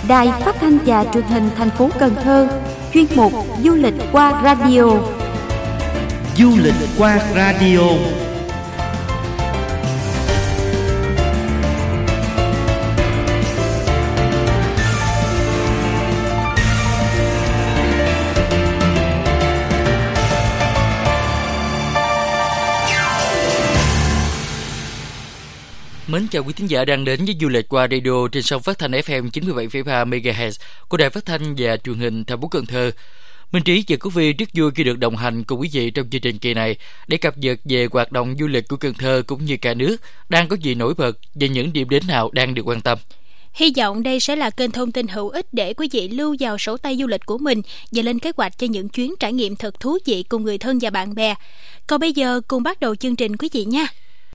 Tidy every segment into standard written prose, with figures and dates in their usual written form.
Đài Phát thanh và Truyền hình thành phố Cần Thơ, chuyên mục Du lịch qua radio. Du lịch qua radio. Mến chào quý thính giả đang đến với Du lịch qua radio trên sóng phát thanh FM 97,3 MHz của Đài Phát thanh và Truyền hình thành phố Cần Thơ. Minh Trí và Cú Vi rất vui khi được đồng hành cùng quý vị trong chương trình kỳ này để cập nhật về hoạt động du lịch của Cần Thơ cũng như cả nước đang có gì nổi bật và những điểm đến nào đang được quan tâm. Hy vọng đây sẽ là kênh thông tin hữu ích để quý vị lưu vào sổ tay du lịch của mình và lên kế hoạch cho những chuyến trải nghiệm thật thú vị cùng người thân và bạn bè. Còn bây giờ cùng bắt đầu chương trình quý vị nha.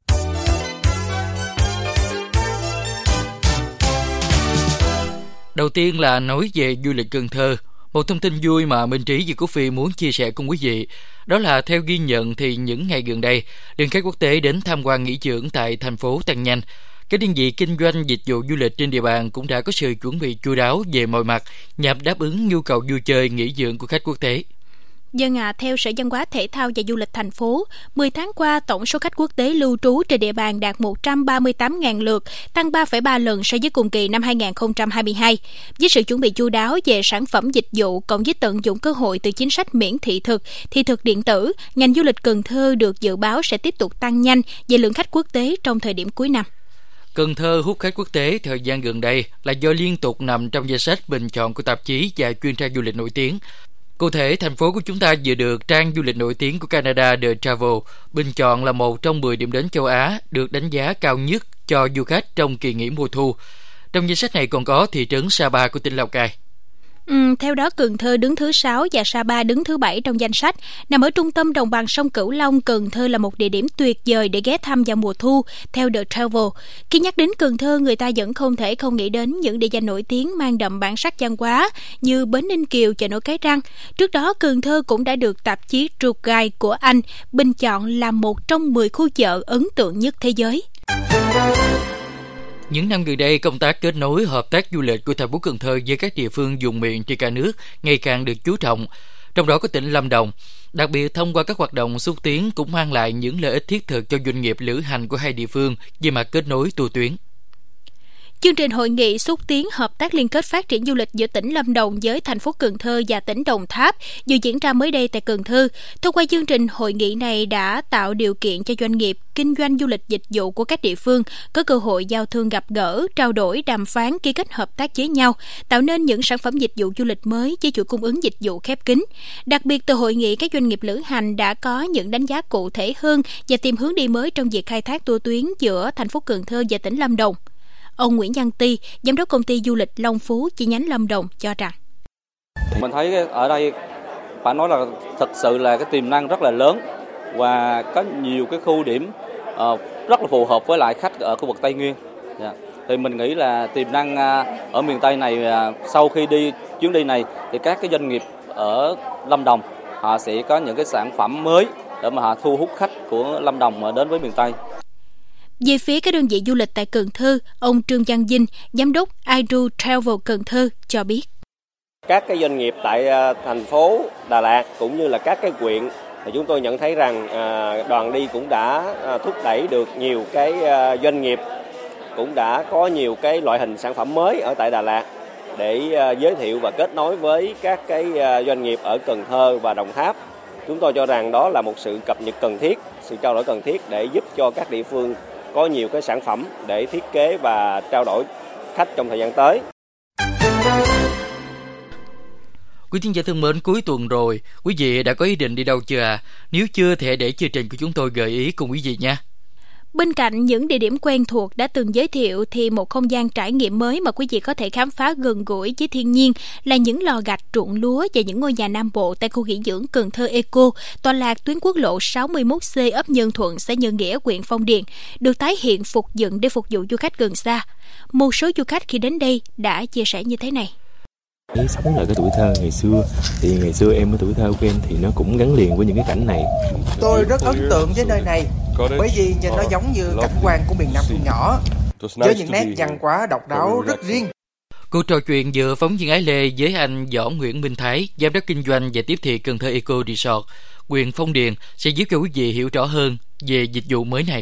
Đầu tiên là nói về du lịch Cần Thơ. Một thông tin vui mà Minh Trí và Cú Phi muốn chia sẻ cùng quý vị, đó là theo ghi nhận thì những ngày gần đây, lượng khách quốc tế đến tham quan nghỉ dưỡng tại thành phố tăng nhanh. Các đơn vị kinh doanh dịch vụ du lịch trên địa bàn cũng đã có sự chuẩn bị chu đáo về mọi mặt nhằm đáp ứng nhu cầu vui chơi nghỉ dưỡng của khách quốc tế. Theo Sở Văn hóa Thể thao và Du lịch thành phố, 10 tháng qua tổng số khách quốc tế lưu trú trên địa bàn đạt 138.000 lượt, tăng 3,3 lần so với cùng kỳ năm 2022. Với sự chuẩn bị chu đáo về sản phẩm dịch vụ cộng với tận dụng cơ hội từ chính sách miễn thị thực điện tử, ngành du lịch Cần Thơ được dự báo sẽ tiếp tục tăng nhanh về lượng khách quốc tế trong thời điểm cuối năm. Cần Thơ hút khách quốc tế thời gian gần đây là do liên tục nằm trong danh sách bình chọn của tạp chí và chuyên trang du lịch nổi tiếng. Cụ thể, thành phố của chúng ta vừa được trang du lịch nổi tiếng của Canada The Travel bình chọn là một trong 10 điểm đến châu Á được đánh giá cao nhất cho du khách trong kỳ nghỉ mùa thu. Trong danh sách này còn có thị trấn Sapa của tỉnh Lào Cai. Theo đó, Cần Thơ đứng thứ 6 và Sapa đứng thứ 7 trong danh sách. Nằm ở trung tâm đồng bằng sông Cửu Long, Cần Thơ là một địa điểm tuyệt vời để ghé thăm vào mùa thu, theo The Travel. Khi nhắc đến Cần Thơ, người ta vẫn không thể không nghĩ đến những địa danh nổi tiếng mang đậm bản sắc văn hóa như Bến Ninh Kiều, chợ nổi Cái Răng. Trước đó, Cần Thơ cũng đã được tạp chí Tour Guide của Anh bình chọn là một trong 10 khu chợ ấn tượng nhất thế giới. Những năm gần đây, công tác kết nối hợp tác du lịch của thành phố Cần Thơ với các địa phương vùng miền trên cả nước ngày càng được chú trọng, trong đó có tỉnh Lâm Đồng. Đặc biệt, thông qua các hoạt động xúc tiến cũng mang lại những lợi ích thiết thực cho doanh nghiệp lữ hành của hai địa phương về mặt kết nối tour tuyến. Chương trình hội nghị xúc tiến hợp tác liên kết phát triển du lịch giữa tỉnh Lâm Đồng với thành phố Cần Thơ và tỉnh Đồng Tháp vừa diễn ra mới đây tại Cần Thơ. Thông qua chương trình hội nghị này đã tạo điều kiện cho doanh nghiệp kinh doanh du lịch dịch vụ của các địa phương có cơ hội giao thương gặp gỡ, trao đổi, đàm phán, ký kết hợp tác với nhau, tạo nên những sản phẩm dịch vụ du lịch mới với chuỗi cung ứng dịch vụ khép kín. Đặc biệt từ hội nghị, các doanh nghiệp lữ hành đã có những đánh giá cụ thể hơn và tìm hướng đi mới trong việc khai thác tour tuyến giữa thành phố Cần Thơ và tỉnh Lâm Đồng. Ông Nguyễn Văn Ty, giám đốc công ty du lịch Long Phú chi nhánh Lâm Đồng cho rằng: Mình thấy ở đây phải nói là thật sự là cái tiềm năng rất là lớn và có nhiều cái khu điểm rất là phù hợp với lại khách ở khu vực Tây Nguyên. Thì mình nghĩ là tiềm năng ở miền Tây này sau khi đi chuyến đi này thì các cái doanh nghiệp ở Lâm Đồng họ sẽ có những cái sản phẩm mới để mà họ thu hút khách của Lâm Đồng đến với miền Tây. Về phía các đơn vị du lịch tại Cần Thơ, ông Trương Văn Vinh, giám đốc iDo Travel Cần Thơ cho biết: Các cái doanh nghiệp tại thành phố Đà Lạt cũng như là các cái huyện thì chúng tôi nhận thấy rằng đoàn đi cũng đã thúc đẩy được nhiều cái doanh nghiệp, cũng đã có nhiều cái loại hình sản phẩm mới ở tại Đà Lạt để giới thiệu và kết nối với các cái doanh nghiệp ở Cần Thơ và Đồng Tháp. Chúng tôi cho rằng đó là một sự cập nhật cần thiết, sự trao đổi cần thiết để giúp cho các địa phương có nhiều cái sản phẩm để thiết kế và trao đổi khách trong thời gian tới. Quý thính giả thân mến, cuối tuần rồi, quý vị đã có ý định đi đâu chưa à? Nếu chưa thì hãy để chương trình của chúng tôi gợi ý cùng quý vị nha. Bên cạnh những địa điểm quen thuộc đã từng giới thiệu thì một không gian trải nghiệm mới mà quý vị có thể khám phá gần gũi với thiên nhiên là những lò gạch, ruộng lúa và những ngôi nhà Nam Bộ tại khu nghỉ dưỡng Cần Thơ Eco, tọa lạc tuyến quốc lộ 61C, ấp Nhân Thuận, xã Nhân Nghĩa, huyện Phong Điền, được tái hiện phục dựng để phục vụ du khách gần xa. Một số du khách khi đến đây đã chia sẻ như thế này: Sống lại cái tuổi thơ ngày xưa, thì ngày xưa em ở tuổi thơ của em thì nó cũng gắn liền với những cái cảnh này. Tôi rất ấn tượng với nơi này bởi vì nhìn nó giống như cảnh quan của miền Nam thu nhỏ, với những nét văn hóa độc đáo rất riêng. Cuộc trò chuyện giữa phóng viên Ái Lê với anh Võ Nguyễn Minh Thái, giám đốc kinh doanh và tiếp thị Cần Thơ Eco Resort, huyện Phong Điền sẽ giúp cho quý vị hiểu rõ hơn về dịch vụ mới này.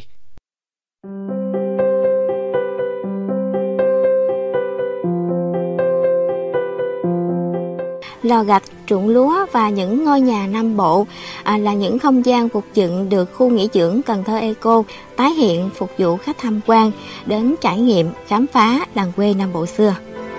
Lò gạch, ruộng lúa và những ngôi nhà Nam Bộ là những không gian phục dựng được khu nghỉ dưỡng Cần Thơ Eco tái hiện, phục vụ khách tham quan đến trải nghiệm, khám phá làng quê Nam Bộ xưa.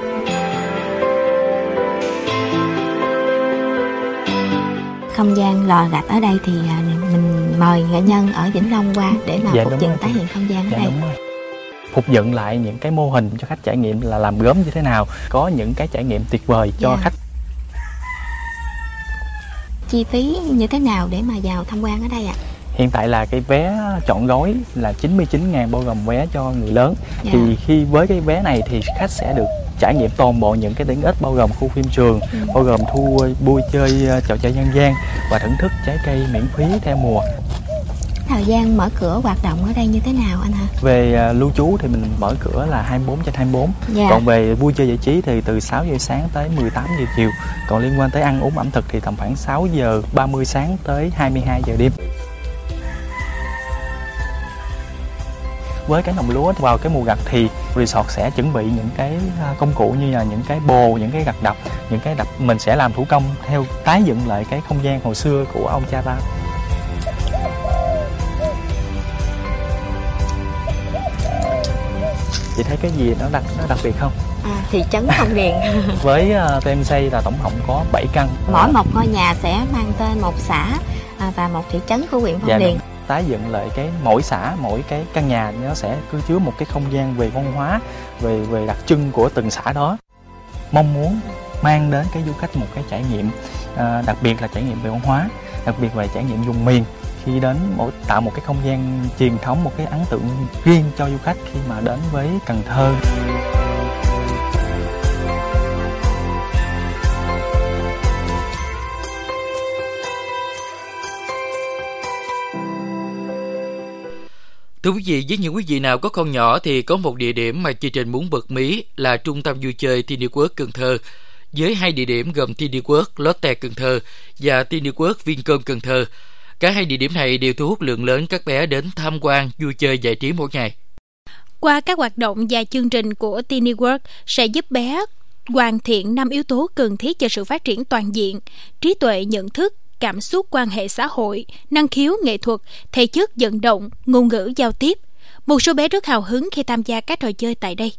Không gian lò gạch ở đây thì mình mời nghệ nhân ở Vĩnh Long qua để mà phục dựng tái hiện không gian ở đây. Phục dựng lại những cái mô hình cho khách trải nghiệm là làm gốm như thế nào, có những cái trải nghiệm tuyệt vời cho khách. Chi phí như thế nào để mà vào tham quan ở đây ạ? Hiện tại là cái vé trọn gói là 99.000 bao gồm vé cho người lớn. Thì khi với cái vé này thì khách sẽ được trải nghiệm toàn bộ những cái tiện ích bao gồm khu phim trường, bao gồm thu vui chơi trò chơi dân gian và thưởng thức trái cây miễn phí theo mùa. Thời gian mở cửa hoạt động ở đây như thế nào anh hả? Về lưu trú thì mình mở cửa là 24/24. Còn về vui chơi giải trí thì từ 6 giờ sáng tới 18 giờ chiều. Còn liên quan tới ăn uống ẩm thực thì tầm khoảng 6 giờ 30 sáng tới 22 giờ đêm. Với cái đồng lúa vào cái mùa gặt thì resort sẽ chuẩn bị những cái công cụ như là những cái bồ, những cái gặt đập, những cái đập mình sẽ làm thủ công theo tái dựng lại cái không gian hồi xưa của ông cha ta. Chị thấy cái gì nó đặc biệt không? Thị trấn Phong Điền. Với tụi xây là tổng cộng có 7 căn. Mỗi một ngôi nhà sẽ mang tên một xã và một thị trấn của huyện Phong Điền. Tái dựng lại cái mỗi xã, mỗi cái căn nhà nó sẽ cứ chứa một cái không gian về văn hóa, về đặc trưng của từng xã đó. Mong muốn mang đến cái du khách một cái trải nghiệm đặc biệt là trải nghiệm về văn hóa, đặc biệt là trải nghiệm vùng miền. Khi đến tạo một cái không gian truyền thống, một cái ấn tượng riêng cho du khách khi mà đến với Cần Thơ. Thưa quý vị, với những quý vị nào có con nhỏ thì có một địa điểm mà chương trình muốn bật mí là trung tâm vui chơi Tiny World Cần Thơ. Với 2 địa điểm gồm Tiny World Lotte Cần Thơ và Tiny World Vincom Cần Thơ. Cả 2 địa điểm này đều thu hút lượng lớn các bé đến tham quan, vui chơi giải trí mỗi ngày. Qua các hoạt động và chương trình của Tiny World sẽ giúp bé hoàn thiện 5 yếu tố cần thiết cho sự phát triển toàn diện: trí tuệ, nhận thức, cảm xúc, quan hệ xã hội, năng khiếu, nghệ thuật, thể chất, vận động, ngôn ngữ, giao tiếp. Một số bé rất hào hứng khi tham gia các trò chơi tại đây.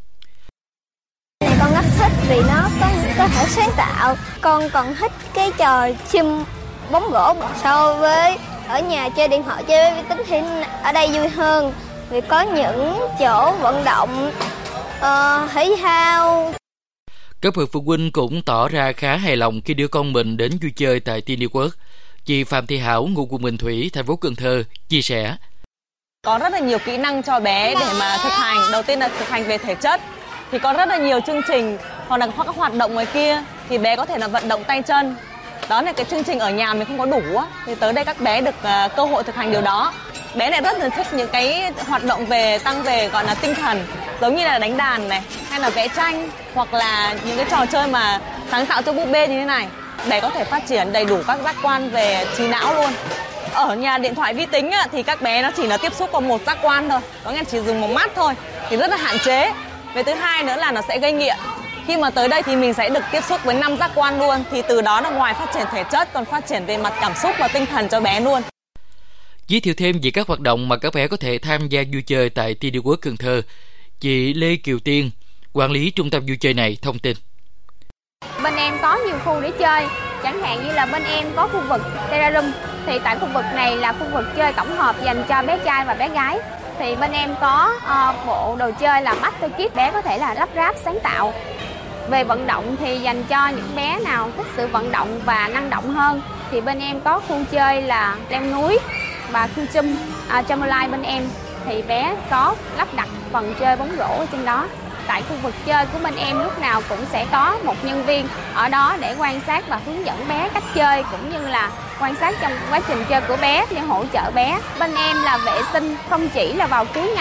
Con rất thích vì nó có thể sáng tạo. Con còn thích cái trò chim bóng rổ. So với ở nhà chơi điện thoại, chơi với vi tính thì ở đây vui hơn vì có những chỗ vận động, thể thao. Các bậc phụ huynh cũng tỏ ra khá hài lòng khi đưa con mình đến vui chơi tại Tiny World. Chị Phạm Thị Hảo, ngụ quận Bình Thủy, thành phố Cần Thơ, chia sẻ. Có rất là nhiều kỹ năng cho bé để mà thực hành. Đầu tiên là thực hành về thể chất. Thì có rất là nhiều chương trình hoặc là các hoạt động ngoài kia thì bé có thể là vận động tay chân. Đó là cái chương trình ở nhà mình không có đủ á, thì tới đây các bé được cơ hội thực hành điều đó. Bé lại rất là thích những cái hoạt động tăng về gọi là tinh thần, giống như là đánh đàn này, hay là vẽ tranh, hoặc là những cái trò chơi mà sáng tạo cho búp bê như thế này. Bé có thể phát triển đầy đủ các giác quan về trí não luôn. Ở nhà điện thoại vi tính á, thì các bé nó chỉ là tiếp xúc qua một giác quan thôi, có nghĩa chỉ dùng một mắt thôi, thì rất là hạn chế. Về thứ hai nữa là nó sẽ gây nghiện. Khi mà tới đây thì mình sẽ được tiếp xúc với 5 giác quan luôn, thì từ đó là ngoài phát triển thể chất còn phát triển về mặt cảm xúc và tinh thần cho bé luôn. Giới thiệu thêm về các hoạt động mà các bé có thể tham gia vui chơi tại Tiny World Cần Thơ, chị Lê Kiều Tiên, quản lý trung tâm vui chơi này thông tin. Bên em có nhiều khu để chơi, chẳng hạn như là bên em có khu vực Terrarium, thì tại khu vực này là khu vực chơi tổng hợp dành cho bé trai và bé gái. Thì bên em có bộ đồ chơi là Master Kit, bé có thể là lắp ráp sáng tạo. Về vận động thì dành cho những bé nào thích sự vận động và năng động hơn, thì bên em có khu chơi là leo núi và khu Trampoline bên em, thì bé có lắp đặt phần chơi bóng rổ ở trên đó. Tại khu vực chơi của bên em lúc nào cũng sẽ có một nhân viên ở đó để quan sát và hướng dẫn bé cách chơi, cũng như là quan sát trong quá trình chơi của bé để hỗ trợ bé. Bên em là vệ sinh không chỉ là vào cuối ngày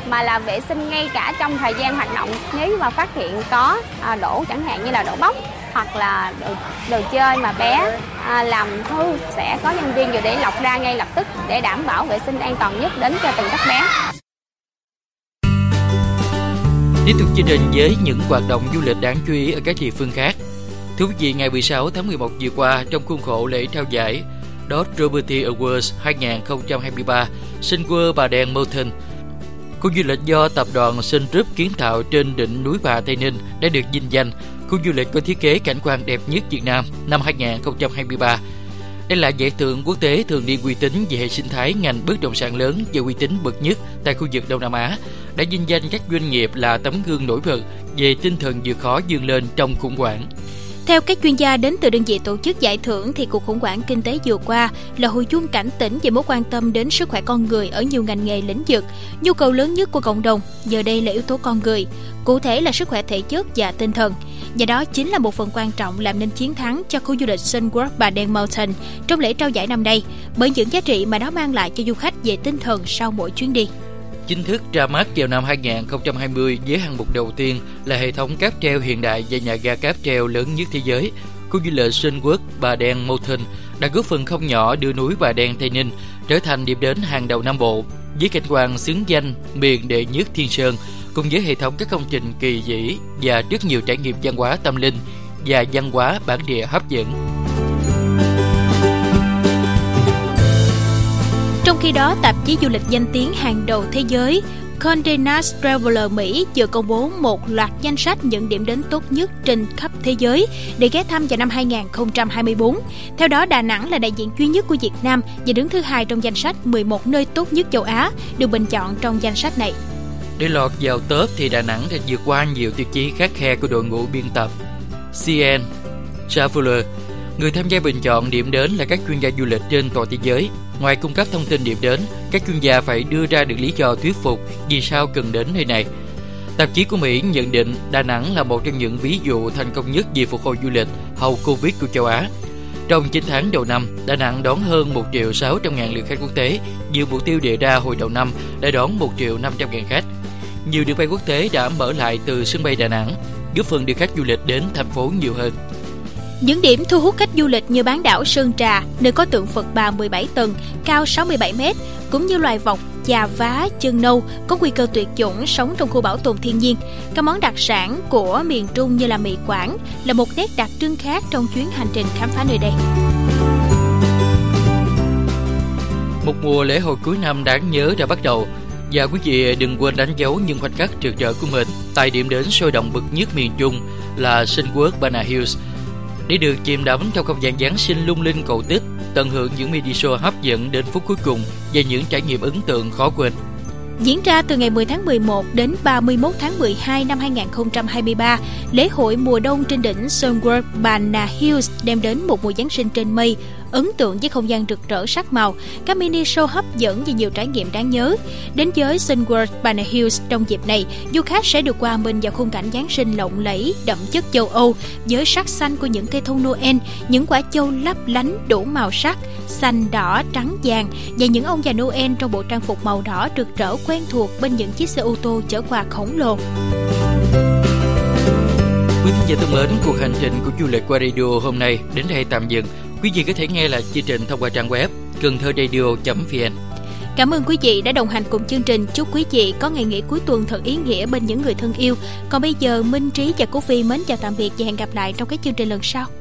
mà là vệ sinh ngay cả trong thời gian hoạt động. Nếu như mà phát hiện có đổ, chẳng hạn như là đổ bóc hoặc là đồ chơi mà bé làm hư, sẽ có nhân viên vừa để lọc ra ngay lập tức để đảm bảo vệ sinh an toàn nhất đến cho từng các bé. Tiếp tục chương trình với những hoạt động du lịch đáng chú ý ở các địa phương khác. Thưa quý vị, ngày 16 tháng 11 vừa qua, trong khuôn khổ lễ trao giải Dodge Robotics Awards 2023 Sun World Bà Đen Mountain, khu du lịch do tập đoàn Sun Group kiến tạo trên đỉnh núi Bà Tây Ninh đã được vinh danh khu du lịch có thiết kế cảnh quan đẹp nhất Việt Nam năm 2023. Đây là giải thưởng quốc tế thường niên uy tín về hệ sinh thái ngành bất động sản lớn và uy tín bậc nhất tại khu vực Đông Nam Á, đã vinh danh các doanh nghiệp là tấm gương nổi bật về tinh thần vượt khó vươn lên trong khủng hoảng. Theo các chuyên gia đến từ đơn vị tổ chức giải thưởng, thì cuộc khủng hoảng kinh tế vừa qua là hồi chuông cảnh tỉnh về mối quan tâm đến sức khỏe con người ở nhiều ngành nghề lĩnh vực. Nhu cầu lớn nhất của cộng đồng giờ đây là yếu tố con người, cụ thể là sức khỏe thể chất và tinh thần. Và đó chính là một phần quan trọng làm nên chiến thắng cho khu du lịch Sun World Bà Đen Mountain trong lễ trao giải năm nay, bởi những giá trị mà nó mang lại cho du khách về tinh thần sau mỗi chuyến đi. Chính thức ra mắt vào năm 2020 với hạng mục đầu tiên là hệ thống cáp treo hiện đại và nhà ga cáp treo lớn nhất thế giới. Khu du lịch Sun World Bà Đen Mountain đã góp phần không nhỏ đưa núi Bà Đen Tây Ninh trở thành điểm đến hàng đầu Nam Bộ, với cảnh quan xứng danh miền đệ nhất Thiên Sơn, cùng với hệ thống các công trình kỳ vĩ và rất nhiều trải nghiệm văn hóa tâm linh và văn hóa bản địa hấp dẫn. Trong khi đó, tạp chí du lịch danh tiếng hàng đầu thế giới Condé Nast Traveler Mỹ vừa công bố một loạt danh sách những điểm đến tốt nhất trên khắp thế giới để ghé thăm vào năm 2024. Theo đó, Đà Nẵng là đại diện duy nhất của Việt Nam và đứng thứ 2 trong danh sách 11 nơi tốt nhất châu Á được bình chọn trong danh sách này. Để lọt vào top thì Đà Nẵng đã vượt qua nhiều tiêu chí khắt khe của đội ngũ biên tập CN Traveler. Người tham gia bình chọn điểm đến là các chuyên gia du lịch trên toàn thế giới. Ngoài cung cấp thông tin điểm đến, các chuyên gia phải đưa ra được lý do thuyết phục vì sao cần đến nơi này. Tạp chí của Mỹ nhận định Đà Nẵng là một trong những ví dụ thành công nhất về phục hồi du lịch hậu Covid của châu Á. Trong 9 tháng đầu năm, Đà Nẵng đón hơn 1.600.000 lượt khách quốc tế, vượt mục tiêu đề ra hồi đầu năm đã đón 1.500.000 khách. Nhiều đường bay quốc tế đã mở lại từ sân bay Đà Nẵng, góp phần đưa khách du lịch đến thành phố nhiều hơn. Những điểm thu hút khách du lịch như bán đảo Sơn Trà, nơi có tượng Phật Bà 17 tầng, cao 67 m, cũng như loài vọc chà vá chân nâu có nguy cơ tuyệt chủng sống trong khu bảo tồn thiên nhiên. Các món đặc sản của miền Trung như là mì Quảng là một nét đặc trưng khác trong chuyến hành trình khám phá nơi đây. Một mùa lễ hội cuối năm đáng nhớ đã bắt đầu, và quý vị đừng quên đánh dấu những khoảnh khắc trượt trở của mình tại điểm đến sôi động bậc nhất miền Trung là Sun World Banana Hills, để được chìm đắm trong không gian Giáng sinh lung linh cổ tích, tận hưởng những mini show hấp dẫn đến phút cuối cùng và những trải nghiệm ấn tượng khó quên. Diễn ra từ ngày 10 tháng 11 đến 31 tháng 12 năm 2023, lễ hội mùa đông trên đỉnh Sun World Banana Hills đem đến một mùa Giáng sinh trên mây, ấn tượng với không gian rực rỡ sắc màu, các mini show hấp dẫn và nhiều trải nghiệm đáng nhớ. Đến với Sun World Banana Hills trong dịp này, du khách sẽ được hòa mình vào khung cảnh Giáng sinh lộng lẫy, đậm chất châu Âu, với sắc xanh của những cây thông Noel, những quả châu lấp lánh đủ màu sắc, xanh, đỏ, trắng, vàng, và những ông già Noel trong bộ trang phục màu đỏ rực rỡ quen thuộc bên những chiếc xe ô tô chở quà khổng lồ. Quý thính giả thân mến, cuộc hành trình của du lịch qua radio hôm nay đến đây tạm dừng. Quý vị có thể nghe lại chương trình thông qua trang web cầnthoradio.vn. Cảm ơn quý vị đã đồng hành cùng chương trình. Chúc quý vị có ngày nghỉ cuối tuần thật ý nghĩa bên những người thân yêu. Còn bây giờ, Minh Trí và Cô Phi mến chào tạm biệt và hẹn gặp lại trong các chương trình lần sau.